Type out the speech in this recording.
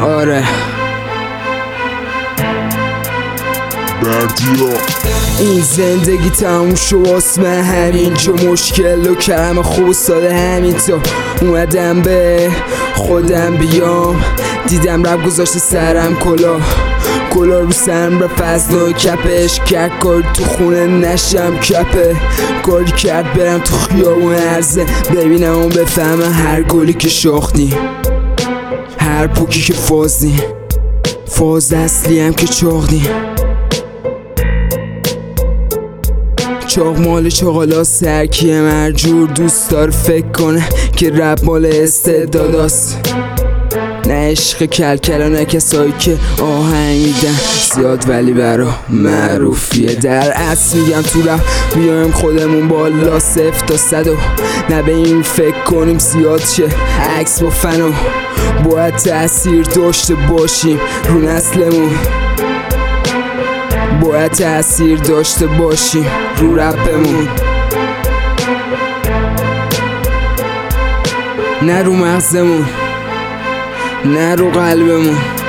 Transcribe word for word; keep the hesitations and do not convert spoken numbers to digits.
آره بردیا این زندگی تموم شو واسمه همین جو مشکل و کم خوب و ساده همین تا اومدم به خودم بیام دیدم رب گذاشته سرم کلا کلا رو سرم را فضلا کپش کرد کار تو خونه نشم کپه کاری کرد برم تو خیابون عرضه ببینم اون بفهمه هر گلی که شاختی هر پوکی که فازی فاز اصلی هم که چاقدی چاق مال چاقالا سرکیه مرجور دوست دار فکر کنه که رب مال استعداداست نه عشق کلکلا نه کسایی که آهنگ میدن زیاد ولی برا معروفیه در اصل میگم تو رپ بیایم خودمون بالا صفر تا صد و نه به این فکر کنیم زیاد شه عکس با فنو باید تأثیر داشته باشیم رو نسلمون باید تأثیر داشته باشیم رو رپمون نه رو مغزمون نه رو قلبمون